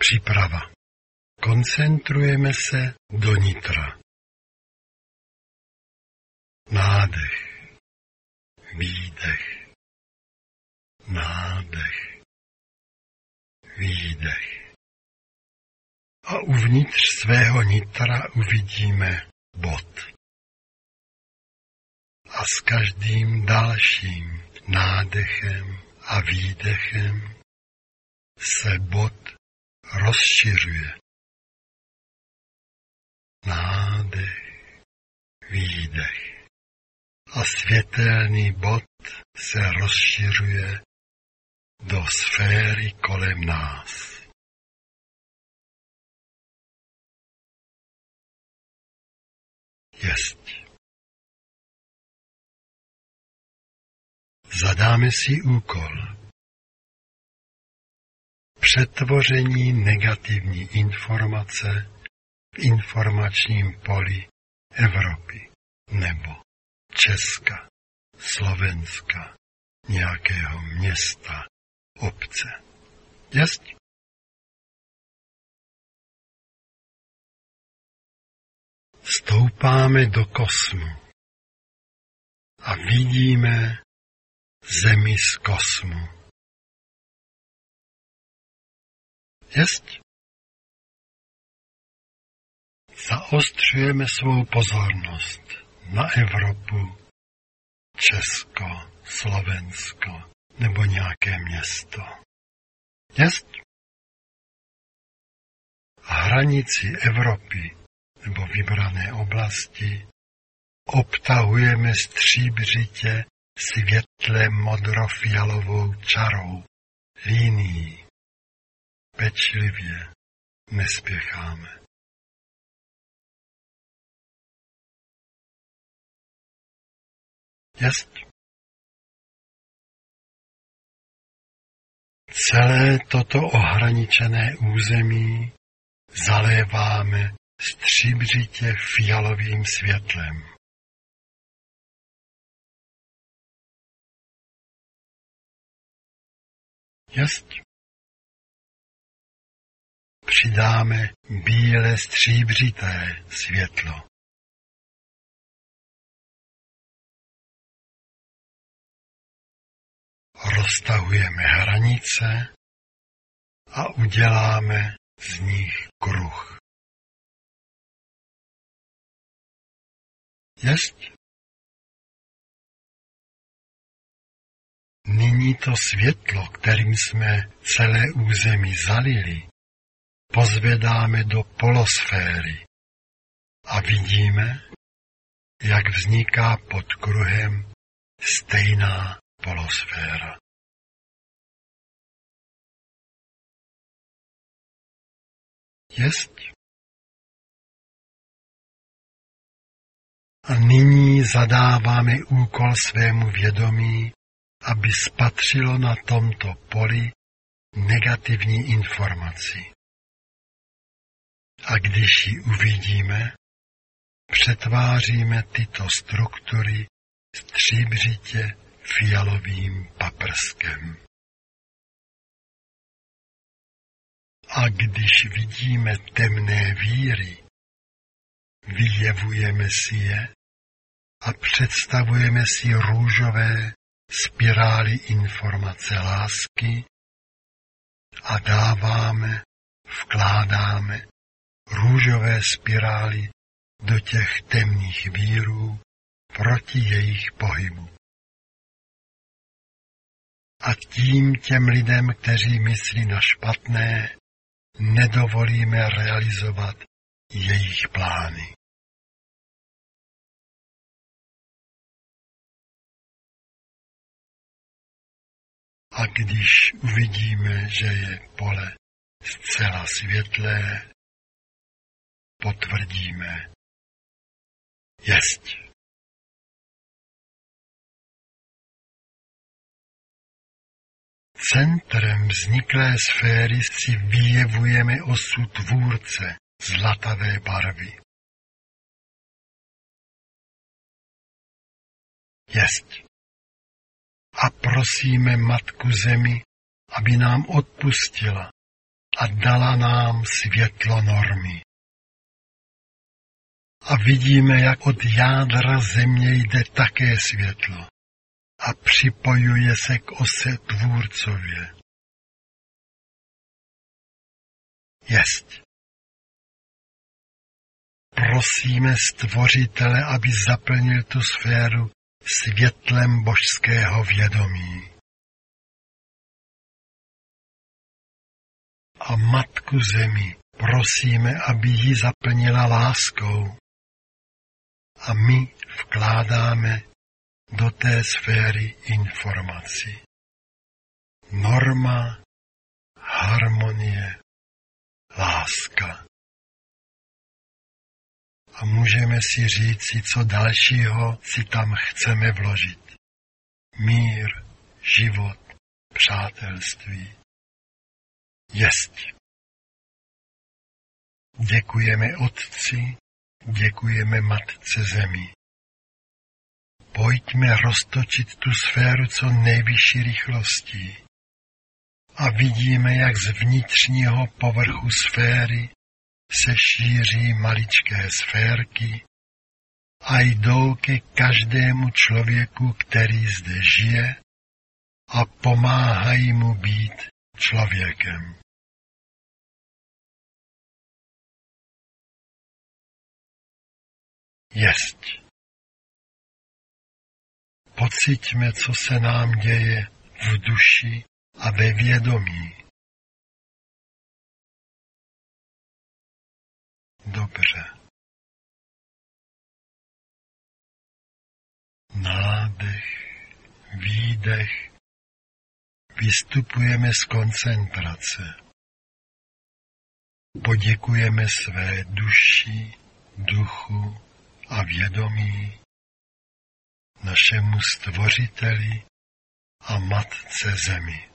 Příprava. Koncentrujeme se do nitra. Nádech, výdech, nádech, výdech. A uvnitř svého nitra uvidíme bod. A s každým dalším nádechem a výdechem se bod rozšiřuje. Nádech, výdech. A světelný bod se rozšiřuje do sféry kolem nás. Jest. Zadáme si úkol. Přetvoření negativní informace v informačním poli Evropy nebo Česka, Slovenska, nějakého města, obce. Jest? Stoupáme do kosmu a vidíme Zemi z kosmu. Jest? Zaostřujeme svou pozornost na Evropu, Česko, Slovensko nebo nějaké město. Jest? Hranici Evropy nebo vybrané oblasti obtahujeme stříbřitě světle modrofialovou čarou, linií. Pečlivě nespěcháme. Jest? Celé toto ohraničené území zaléváme stříbřitě fialovým světlem. Jest? Přidáme bíle stříbřité světlo. Roztahujeme hranice a uděláme z nich kruh. Jest? Nyní to světlo, kterým jsme celé území zalili, pozvedáme do polosféry a vidíme, jak vzniká pod kruhem stejná polosféra. Jest? A nyní zadáváme úkol svému vědomí, aby spatřilo na tomto poli negativní informaci. A když ji uvidíme, přetváříme tyto struktury stříbřitě fialovým paprskem. A když vidíme temné víry, vyjevujeme si je a představujeme si růžové spirály informace lásky a vkládáme růžové spirály do těch temných vírů proti jejich pohybu. A tím těm lidem, kteří myslí na špatné, nedovolíme realizovat jejich plány. A když uvidíme, že je pole zcela světlé, potvrdíme. Jest. Centrem vzniklé sféry si vyjevujeme osu tvůrce zlatavé barvy. Jest. A prosíme Matku Zemi, aby nám odpustila a dala nám světlo normy. A vidíme, jak od jádra země jde také světlo a připojuje se k ose tvůrcově. Jest. Prosíme Stvořitele, aby zaplnil tu sféru světlem božského vědomí. A Matku Zemi prosíme, aby ji zaplnila láskou. A my vkládáme do té sféry informaci. Norma, harmonie, láska. A můžeme si říci, co dalšího si tam chceme vložit. Mír, život, přátelství. Jest. Děkujeme Otci, děkujeme Matce Zemi. Pojďme roztočit tu sféru co nejvyšší rychlostí. A vidíme, jak z vnitřního povrchu sféry se šíří maličké sférky a jdou ke každému člověku, který zde žije, a pomáhají mu být člověkem. Jest. Pociťme, co se nám děje v duši a ve vědomí. Dobře. Nádech, výdech. Vystupujeme z koncentrace. Poděkujeme své duši, duchu a vědomí, našemu Stvořiteli a Matce Zemi.